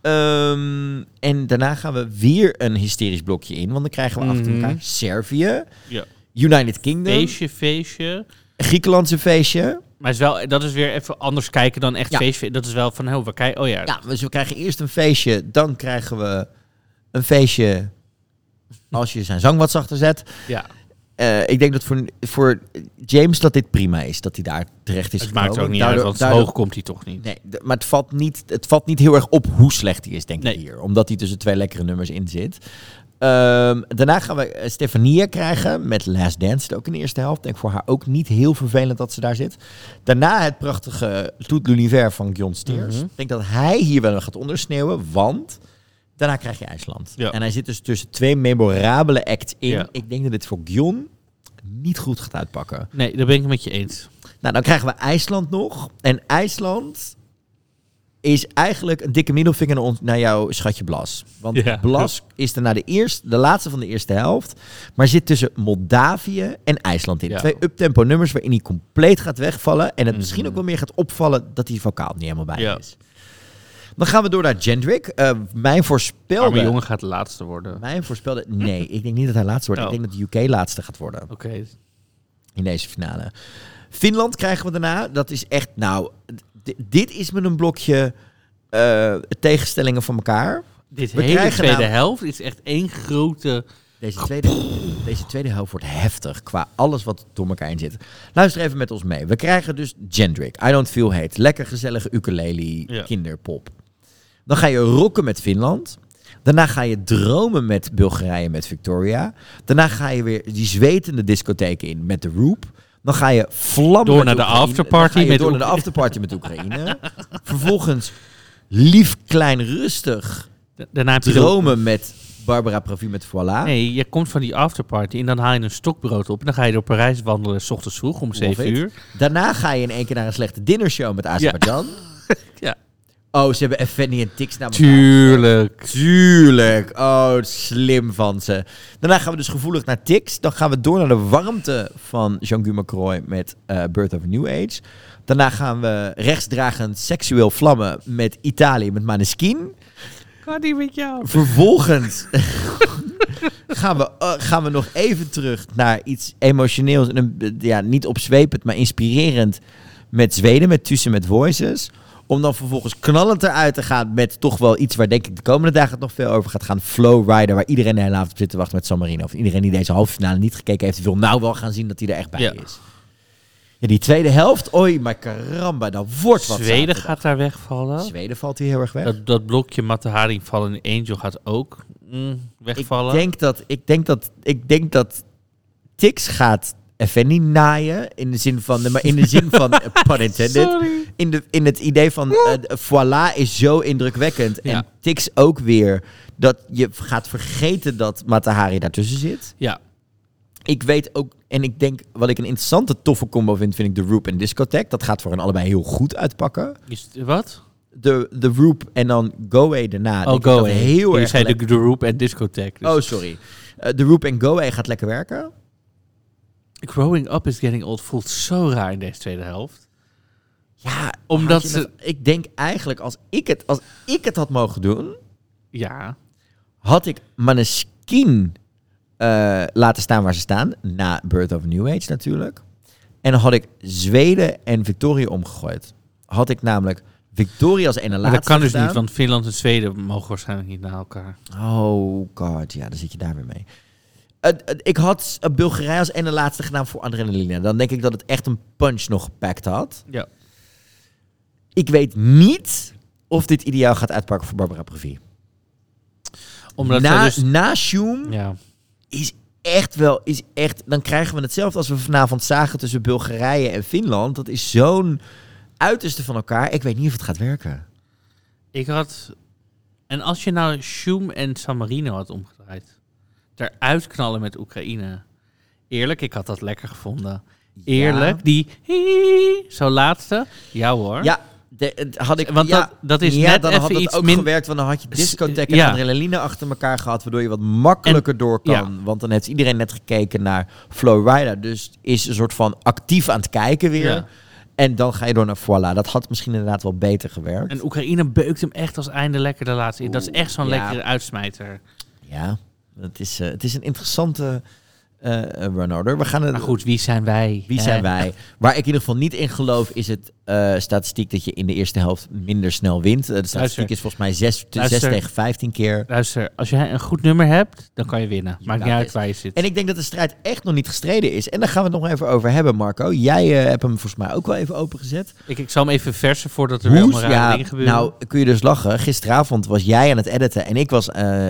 En daarna gaan we weer een hysterisch blokje in, want dan krijgen we achter elkaar Servië, United Kingdom,
feestje,
Griekenlandse feestje.
Maar dat is weer even anders kijken dan echt feestje. Dat is wel van, we kijken,
dus we krijgen eerst een feestje, dan krijgen we een feestje als je zijn zang wat zachter zet.
Ja.
Ik denk dat voor James dat dit prima is, dat hij daar terecht is gekomen.
Het maakt ook niet uit, want hoog komt hij toch niet.
Nee, maar het valt niet heel erg op hoe slecht hij is, denk ik hier. Omdat hij tussen 2 lekkere nummers in zit. Daarna gaan we Stefania krijgen met Last Dance, ook in de eerste helft. Denk voor haar ook niet heel vervelend dat ze daar zit. Daarna het prachtige Tout l'Univers van Gjon Steers. Ik denk dat hij hier wel gaat ondersneeuwen, want daarna krijg je IJsland. Ja. En hij zit dus tussen 2 memorabele acts in. Ja. Ik denk dat dit voor Gjon niet goed gaat uitpakken.
Nee, daar ben ik het met je eens.
Nou, dan krijgen we IJsland nog. En IJsland is eigenlijk een dikke middelvinger naar jouw schatje Blas. Want Blas is er naar de laatste van de eerste helft. Maar zit tussen Moldavië en IJsland in. Ja. 2 uptempo nummers waarin hij compleet gaat wegvallen. En het misschien ook wel meer gaat opvallen dat hij vocaal niet helemaal bij is. Dan gaan we door naar Jendrik. Mijn voorspelde...
Arme jongen gaat de laatste worden.
Mijn voorspelde... Nee, ik denk niet dat hij laatste wordt. Ik denk dat de UK laatste gaat worden.
Oké.
In deze finale. Finland krijgen we daarna. Dat is echt... Nou, dit is met een blokje tegenstellingen van elkaar.
Hele tweede helft is echt één grote...
Deze tweede helft wordt heftig qua alles wat door elkaar in zit. Luister even met ons mee. We krijgen dus Jendrik, I Don't Feel Hate. Lekker gezellige ukulele, kinderpop. Dan ga je rocken met Finland. Daarna ga je dromen met Bulgarije, met Victoria. Daarna ga je weer die zwetende discotheken in met The Roop. Dan ga je vlammen
door naar de afterparty
met Oekraïne. Vervolgens lief, klein, rustig.
Daarna heb je
dromen met Barbara Pravi met Voilà.
Nee, je komt van die afterparty en dan haal je een stokbrood op. En dan ga je door Parijs wandelen 's ochtends vroeg om 7 uur.
Daarna ga je in één keer naar een slechte dinnershow met Azerbeidzjan.
Ja.
Oh, ze hebben Effendi en Tix naar
elkaar.
Tuurlijk. Oh, slim van ze. Daarna gaan we dus gevoelig naar Tix. Dan gaan we door naar de warmte van Jean-Guy Macroy met Birth of a New Age. Daarna gaan we rechtsdragend seksueel vlammen met Italië, met Maneskin.
Kan niet met jou.
Vervolgens gaan we nog even terug naar iets emotioneels. Niet opzwepend, maar inspirerend met Zweden, met Tussen met Voices. Om dan vervolgens knallend eruit te gaan met toch wel iets waar denk ik de komende dagen het nog veel over gaat gaan. Flow Rider, waar iedereen de hele avond op zit te wachten met San Marino. Of iedereen die deze halve finale niet gekeken heeft, die wil nou wel gaan zien dat hij er echt bij is. Ja, die tweede helft, oei, maar caramba, dat wordt wat.
Zweden gaat daar wegvallen.
Zweden valt hier heel erg weg.
Dat blokje Mata Hari vallen Angel gaat ook wegvallen.
Ik denk dat Tix gaat Effendi naaien in de zin van, pun intended. In het idee van Voilà is zo indrukwekkend. Ja. En Tix ook weer dat je gaat vergeten dat Mata Hari daartussen zit.
Ja.
Ik weet ook, en ik denk, wat ik een interessante, toffe combo vind ik de Roop en Discotheque. Dat gaat voor hen allebei heel goed uitpakken.
Wat?
De Roop en dan Go Away daarna.
Oh, Go Away. Heel erg zei de Roop en Discotheque. Dus.
Oh, sorry. De Roop en Go Away gaat lekker werken.
Growing Up is Getting Old voelt zo raar in deze tweede helft.
Ja,
omdat
ik denk eigenlijk, als ik het had mogen doen...
Ja.
Had ik Maneskin laten staan waar ze staan. Na Birth of a New Age natuurlijk. En dan had ik Zweden en Victoria omgegooid. Had ik namelijk Victoria als ene laatste
dat kan dus
gedaan.
niet, want Finland en Zweden mogen waarschijnlijk niet naar elkaar.
Oh god, ja, dan zit je daar weer mee. Ik had Bulgarije als ene laatste gedaan voor Adrenaline. Dan denk ik dat het echt een punch nog gepakt had.
Ja.
Ik weet niet of dit ideaal gaat uitpakken voor Barbara Pravi.
Omdat
na Schum is echt... Dan krijgen we hetzelfde als we vanavond zagen tussen Bulgarije en Finland. Dat is zo'n uiterste van elkaar. Ik weet niet of het gaat werken.
En als je nou Schum en San Marino had omgedraaid. Eruit knallen met Oekraïne. Eerlijk, ik had dat lekker gevonden. Eerlijk, zo laatste. Ja hoor.
Ja.
Dat is net
dan
even
had het
iets
ook gewerkt, want dan had je discotheek en adrenaline achter elkaar gehad, waardoor je wat makkelijker door kan. Ja. Want dan heeft iedereen net gekeken naar Flowrider, dus is een soort van actief aan het kijken weer. Ja. En dan ga je door naar Voilà. Dat had misschien inderdaad wel beter gewerkt.
En Oekraïne beukt hem echt als einde lekker de laatste. Dat is echt zo'n lekkere uitsmijter.
Ja, het is een interessante... run-order. We gaan
maar goed, wie zijn wij?
Wie zijn wij? Waar ik in ieder geval niet in geloof is het statistiek dat je in de eerste helft minder snel wint. De statistiek is volgens mij 6 tegen 15 keer.
Luister, als jij een goed nummer hebt, dan kan je winnen. Maakt niet uit waar je zit.
En ik denk dat de strijd echt nog niet gestreden is. En daar gaan we het nog even over hebben, Marco. Jij hebt hem volgens mij ook wel even opengezet.
Ik zal hem even versen voordat er weer allemaal rare dingen gebeuren.
Nou, kun je dus lachen. Gisteravond was jij aan het editen en ik was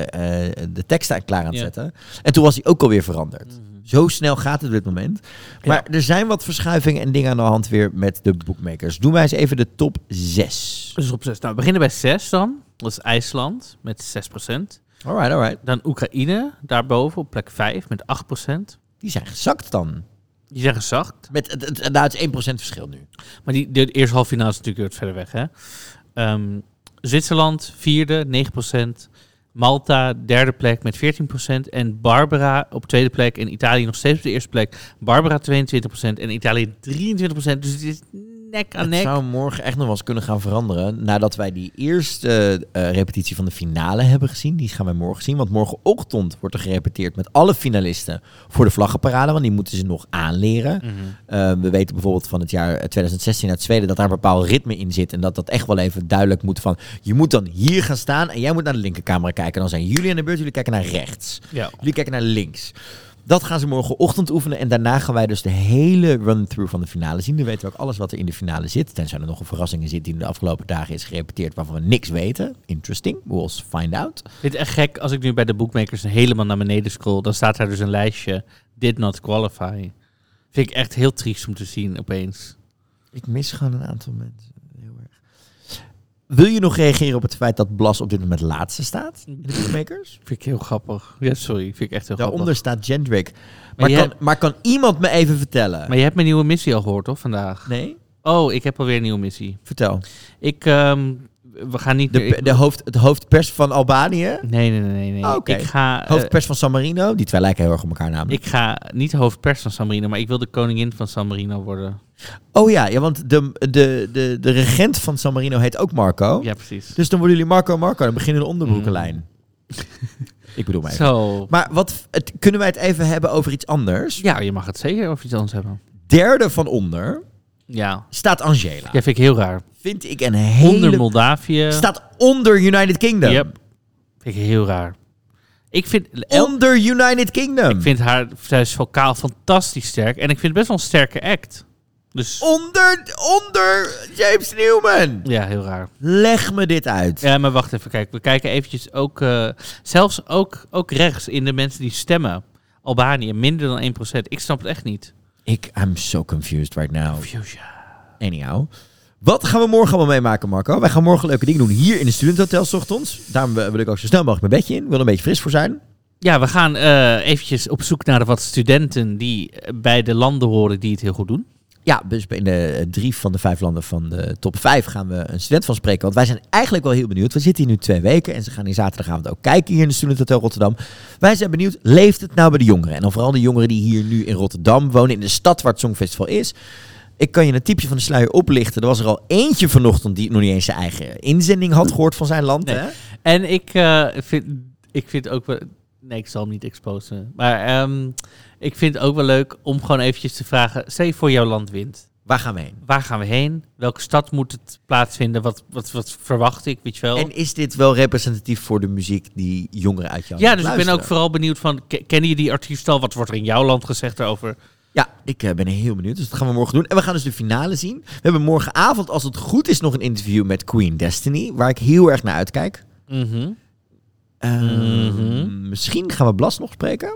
de tekst klaar aan het zetten. En toen was hij ook alweer veranderd. Zo snel gaat het op dit moment. Maar er zijn wat verschuivingen en dingen aan de hand weer met de bookmakers. Doen wij eens even de top 6.
Dus op 6. Nou, we beginnen bij 6 dan. Dat is IJsland met 6%.
Alright.
Dan Oekraïne, daarboven op plek 5 met 8%.
Die zijn gezakt dan.
Die zijn gezakt.
Het is 1% verschil nu.
Maar de eerste halve finale is natuurlijk wat verder weg. Hè? Zwitserland, 4e, 9%. Malta, 3e plek met 14%. En Barbara op 2e plek. En Italië nog steeds op de eerste plek. Barbara 22% en Italië 23%. Dus het is nek aan nek.
Het zou morgen echt nog wel eens kunnen gaan veranderen. Nadat wij die eerste repetitie van de finale hebben gezien. Die gaan wij morgen zien. Want morgenochtend wordt er gerepeteerd met alle finalisten voor de vlaggenparade. Want die moeten ze nog aanleren. Mm-hmm. We weten bijvoorbeeld van het jaar 2016 uit Zweden dat daar een bepaald ritme in zit. En dat echt wel even duidelijk moet van... Je moet dan hier gaan staan en jij moet naar de linkercamera kijken. Dan zijn jullie aan de beurt. Jullie kijken naar rechts. Ja. Jullie kijken naar links. Dat gaan ze morgenochtend oefenen. En daarna gaan wij dus de hele run-through van de finale zien. Dan weten we ook alles wat er in de finale zit. Tenzij er nog een verrassing in zit die in de afgelopen dagen is gerepeteerd waarvan we niks weten. Interesting. We'll find out.
Dit is echt gek. Als ik nu bij de bookmakers helemaal naar beneden scroll, dan staat daar dus een lijstje. Did not qualify. Vind ik echt heel triest om te zien opeens.
Ik mis gewoon een aantal mensen. Heel erg. Wil je nog reageren op het feit dat Blas op dit moment laatste staat in de bookmakers?
Vind ik heel grappig. Ja, sorry. Vind ik echt heel
Daaronder
grappig.
Staat Jendrik. Maar kan iemand me even vertellen?
Maar je hebt mijn nieuwe missie al gehoord, toch, vandaag?
Nee.
Oh, ik heb alweer een nieuwe missie.
Vertel.
We gaan niet...
Het hoofdpers van Albanië?
Nee.
Okay. Hoofdpers van San Marino? Die twee lijken heel erg op elkaar namelijk.
Ik ga niet hoofdpers van San Marino, maar ik wil de koningin van San Marino worden.
Oh ja, want de regent van San Marino heet ook Marco.
Ja, precies.
Dus dan worden jullie Marco. Dan beginnen de onderbroekenlijn. Ik bedoel mij.
Zo.
Maar kunnen wij het even hebben over iets anders?
Ja, je mag het zeker over iets anders hebben.
Derde van onder staat Angela.
Ja, vind ik heel raar.
Vind ik een hele...
Onder Moldavië.
Staat onder United Kingdom.
Yep. Vind ik heel raar.
Onder United Kingdom.
Ik vind zij is vocaal fantastisch sterk. En ik vind het best wel een sterke act. Dus...
Onder James Newman.
Ja, heel raar.
Leg me dit uit.
Ja, maar wacht even. Kijk, we kijken eventjes ook... zelfs ook rechts in de mensen die stemmen. Albanië, minder dan 1%. Ik snap het echt niet.
I'm so confused right now. Anyhow. Wat gaan we morgen allemaal meemaken, Marco? Wij gaan morgen leuke dingen doen hier in de Studentenhotel 's ochtends. Daarom wil ik ook zo snel mogelijk mijn bedje in. Ik wil er een beetje fris voor zijn.
Ja, we gaan eventjes op zoek naar wat studenten die bij de landen horen die het heel goed doen.
Ja, dus in de 3 van de 5 landen van de top 5 gaan we een student van spreken. Want wij zijn eigenlijk wel heel benieuwd. We zitten hier nu 2 weken en ze gaan hier zaterdagavond ook kijken hier in de Studentenhotel Rotterdam. Wij zijn benieuwd, leeft het nou bij de jongeren? En dan vooral de jongeren die hier nu in Rotterdam wonen, in de stad waar het Songfestival is. Ik kan je een tipje van de sluier oplichten. Er was er al eentje vanochtend die nog niet eens zijn eigen inzending had gehoord van zijn land.
Nee.
Hè?
En ik vind ook wel... Nee, ik zal hem niet exposen. Maar ik vind het ook wel leuk om gewoon eventjes te vragen... Stel je voor jouw land wint.
Waar gaan we heen?
Waar gaan we heen? Welke stad moet het plaatsvinden? Wat verwacht ik, weet je wel?
En is dit wel representatief voor de muziek die jongeren uit jouw
Ja,
land
dus
luisteren?
ik ben ook vooral benieuwd van... Ken je die artiest al? Wat wordt er in jouw land gezegd daarover?
Ja, ik ben heel benieuwd. Dus dat gaan we morgen doen. En we gaan dus de finale zien. We hebben morgenavond, als het goed is, nog een interview met Queen Destiny. Waar ik heel erg naar uitkijk. Misschien gaan we Blas nog spreken.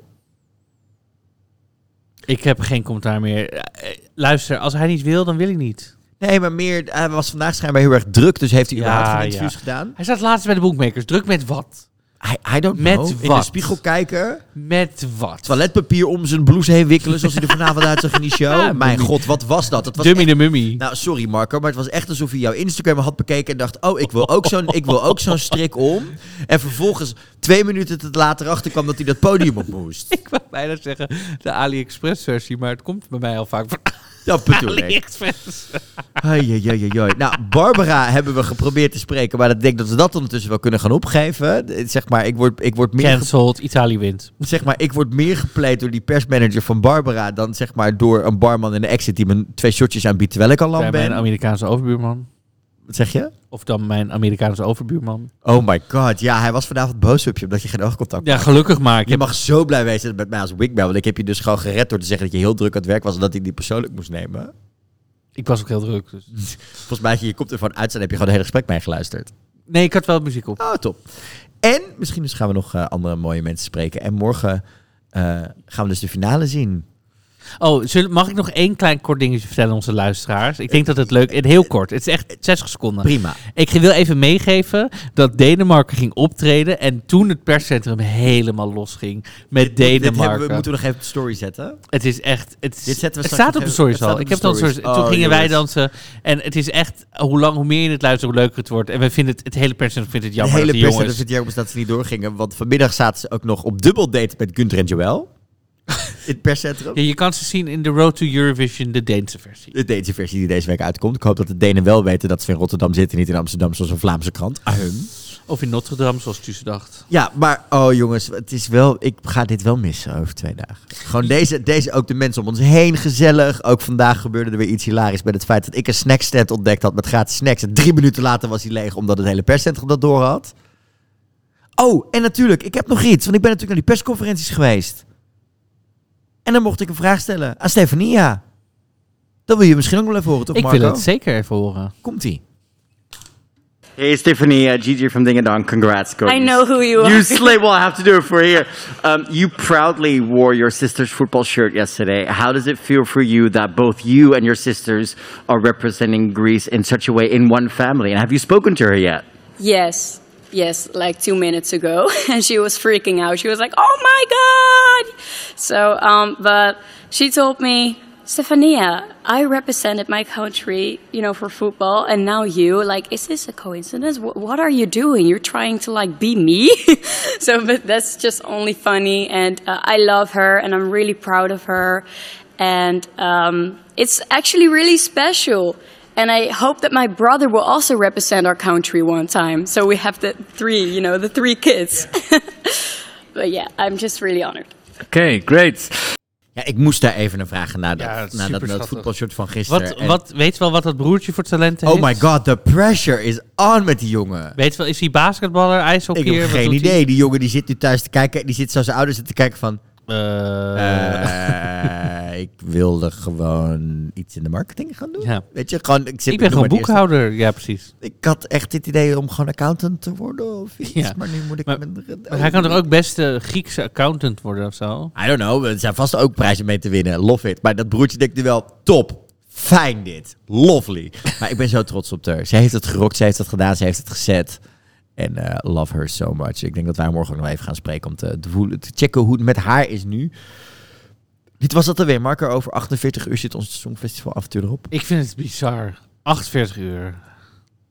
Ik heb geen commentaar meer. Luister, als hij niet wil, dan wil ik niet.
Nee, maar meer... Hij was vandaag schijnbaar heel erg druk. Dus heeft hij überhaupt geen interviews gedaan.
Hij staat laatst bij de Bookmakers. Druk met wat?
I don't
met
know.
Wat?
In de spiegel kijken.
Met wat?
Toiletpapier om zijn blouse heen wikkelen. Zoals hij er vanavond uitzag in die show.
Ja,
mijn god, wat was dat? Het was
Dummy de Mummy.
Nou, sorry Marco, maar het was echt alsof hij jouw Instagram had bekeken en dacht... Oh, ik wil ook zo'n strik om. En vervolgens 2 minuten later achter kwam dat hij dat podium op moest.
Ik wou bijna zeggen de AliExpress versie, maar het komt bij mij al vaak van...
Dat bedoel ik.
AliExpress.
Nou, Barbara hebben we geprobeerd te spreken, maar ik denk dat we dat ondertussen wel kunnen gaan opgeven. Zeg maar, ik word meer...
Cancelled, Italië wint.
Zeg maar, ik word meer gepleed door die persmanager van Barbara dan zeg maar door een barman in de exit die me 2 shotjes aanbiedt terwijl ik al lang ben.
Mijn Amerikaanse overbuurman.
Wat zeg je?
Of dan mijn Amerikaanse overbuurman.
Oh my god, ja, hij was vanavond boos op je omdat je geen oogcontact had.
Ja, gelukkig maar.
Je mag zo blij wezen met mij als Wigman, want ik heb je dus gewoon gered door te zeggen dat je heel druk aan het werk was en dat ik die persoonlijk moest nemen.
Ik was ook heel druk. Dus.
Volgens mij, je komt ervan uit en heb je gewoon het hele gesprek meegeluisterd.
Nee, ik had wel muziek op.
Oh, top. En misschien dus gaan we nog andere mooie mensen spreken. En morgen gaan we dus de finale zien.
Oh, mag ik nog 1 klein kort dingetje vertellen aan onze luisteraars? Ik denk dat het leuk is. Heel kort. Het is echt 60 seconden.
Prima.
Ik wil even meegeven dat Denemarken ging optreden en toen het perscentrum helemaal losging met Denemarken.
Moeten we nog even op de story zetten?
Het is echt... Het
staat
op de stories al. Ik heb het al stories. Toen gingen wij dansen. En het is echt... Hoe meer je het luistert, hoe leuker het wordt. En we vinden het hele perscentrum vindt het jammer dat die jongens...
Het hele perscentrum dat ze niet doorgingen. Want vanmiddag zaten ze ook nog op dubbeldate met Gunther en Joël. In het perscentrum.
Ja, je kan ze zien in de Road to Eurovision, de Deense versie.
De Deense versie die deze week uitkomt. Ik hoop dat de Denen wel weten dat ze in Rotterdam zitten, niet in Amsterdam zoals een Vlaamse krant.
Of in Notre-Dame, zoals Tusse dacht.
Ja, maar oh jongens, het is wel, ik ga dit wel missen over 2 dagen. Gewoon deze ook de mensen om ons heen gezellig. Ook vandaag gebeurde er weer iets hilarisch met het feit dat ik een snackstand ontdekt had met gratis snacks. En 3 minuten later was hij leeg omdat het hele perscentrum dat door had. Oh, en natuurlijk, ik heb nog iets, want ik ben natuurlijk naar die persconferenties geweest. En dan mocht ik een vraag stellen aan Stefania. Dat wil je misschien ook wel even horen, toch Marco?
Ik wil het zeker even horen.
Komt-ie.
Hey Stephanie, Gigi from Ding Dong. Congrats, girl.
I know who you are.
You slay. Well, I have to do it for here. You proudly wore your sister's football shirt yesterday. How does it feel for you that both you and your sisters are representing Greece in such a way in one family? And have you spoken to her yet?
Yes, like 2 minutes ago. And she was freaking out. She was like, oh my God. So, but she told me, Stefania, I represented my country, for football. And now you, like, is this a coincidence? What are you doing? You're trying to, like, be me? But that's just only funny. And I love her and I'm really proud of her. And it's actually really special. And I hope that my brother will also represent our country one time. So we have the 3 kids. But yeah, I'm just really honored.
Okay, great.
Ja, ik moest daar even een vragen naar dat voetbalshirt van gisteren.
Weet je wel wat dat broertje voor talent heeft?
Oh my god, the pressure is on met die jongen.
Weet je wel, is hij basketballer, ijshockeyer?
Ik heb geen idee. Die jongen die zit nu thuis te kijken. Die zit zo zijn ouders te kijken van... ik wilde gewoon iets in de marketing gaan doen. Ja. Weet je, gewoon... Ik
ben gewoon boekhouder. Ja, precies.
Ik had echt het idee om gewoon accountant te worden of iets. Ja. Maar nu moet ik...
Maar hij kan toch ook best Griekse accountant worden of zo?
I don't know. Er zijn vast ook prijzen mee te winnen. Love it. Maar dat broertje denkt nu wel, top. Fijn dit. Lovely. Maar ik ben zo trots op haar. Ze heeft het gerokt. Ze heeft het gedaan. Ze heeft het gezet. En love her so much. Ik denk dat wij morgen ook nog even gaan spreken om te checken hoe het met haar is nu. Dit was dat alweer, Marco. Over 48 uur zit ons Songfestival avontuur erop.
Ik vind het bizar. 48 uur.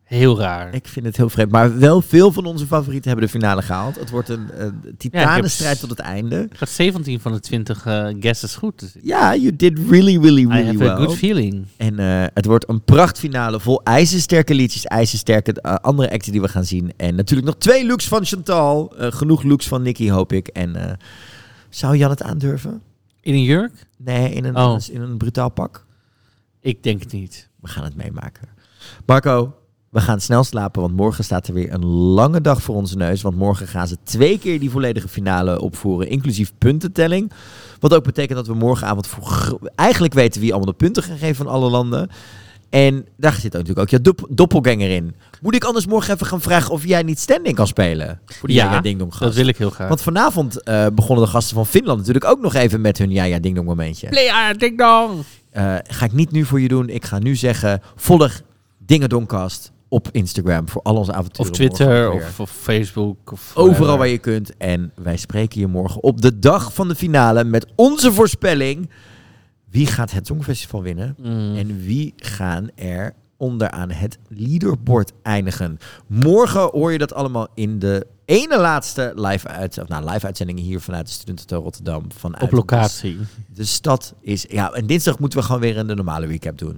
Heel raar.
Ik vind het heel vreemd. Maar wel veel van onze favorieten hebben de finale gehaald. Het wordt een titanenstrijd tot het einde.
Ik had 17 van de 20 guesses goed. Dus
ja, you did really, really, really
I have a good feeling.
En het wordt een prachtfinale vol ijzersterke liedjes, ijzersterke andere acten die we gaan zien. En natuurlijk nog 2 looks van Chantal. Genoeg looks van Nicky, hoop ik. En zou Jan het aandurven?
In een jurk?
Nee, in een brutaal pak.
Ik denk het niet.
We gaan het meemaken. Marco, we gaan snel slapen, want morgen staat er weer een lange dag voor onze neus. Want morgen gaan ze 2 keer die volledige finale opvoeren, inclusief puntentelling. Wat ook betekent dat we morgenavond eigenlijk weten wie allemaal de punten gaan geven van alle landen. En daar zit natuurlijk ook jouw doppelganger in. Moet ik anders morgen even gaan vragen of jij niet stand-in kan spelen? Voor die Ja Ding Dong gast?
Dat wil ik heel graag.
Want vanavond begonnen de gasten van Finland natuurlijk ook nog even met hun Ja Ding Dong momentje.
Ja Ding Dong!
Ga ik niet nu voor je doen. Ik ga nu zeggen, volg Dingedongcast op Instagram voor al onze avonturen.
Of Twitter of Facebook. Of
overal waar je kunt. En wij spreken je morgen op de dag van de finale met onze voorspelling. Wie gaat het Songfestival winnen? En wie gaan er onderaan het leaderboard eindigen? Morgen hoor je dat allemaal in de ene laatste live-uitzendingen hier vanuit de Studentenhotel Rotterdam.
Op locatie.
De stad is... Ja, en dinsdag moeten we gewoon weer de normale recap doen.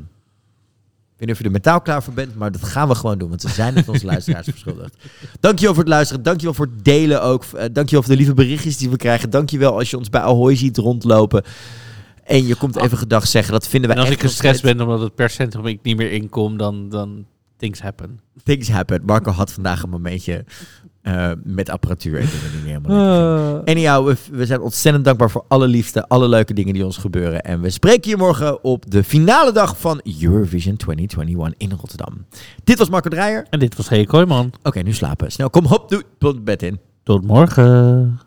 Ik weet niet of je er mentaal klaar voor bent, maar dat gaan we gewoon doen. Want we zijn het onze luisteraars verschuldigd. Dankjewel voor het luisteren. Dankjewel voor het delen ook. Dankjewel voor de lieve berichtjes die we krijgen. Dankjewel als je ons bij Ahoy ziet rondlopen. En je komt even gedag zeggen. Dat vinden we echt.
En als ik gestrest ben omdat het per centrum ik niet meer inkom, dan things happen.
Things happen. Marco had vandaag een momentje met apparatuur. Ik niet helemaal Anyhow, we zijn ontzettend dankbaar voor alle liefde, alle leuke dingen die ons gebeuren. En we spreken je morgen op de finale dag van Eurovision 2021 in Rotterdam. Dit was Marco Dreyer.
En dit was G. Kooijman.
Oké, nu slapen. Snel, kom, hop, doe het bed in.
Tot morgen.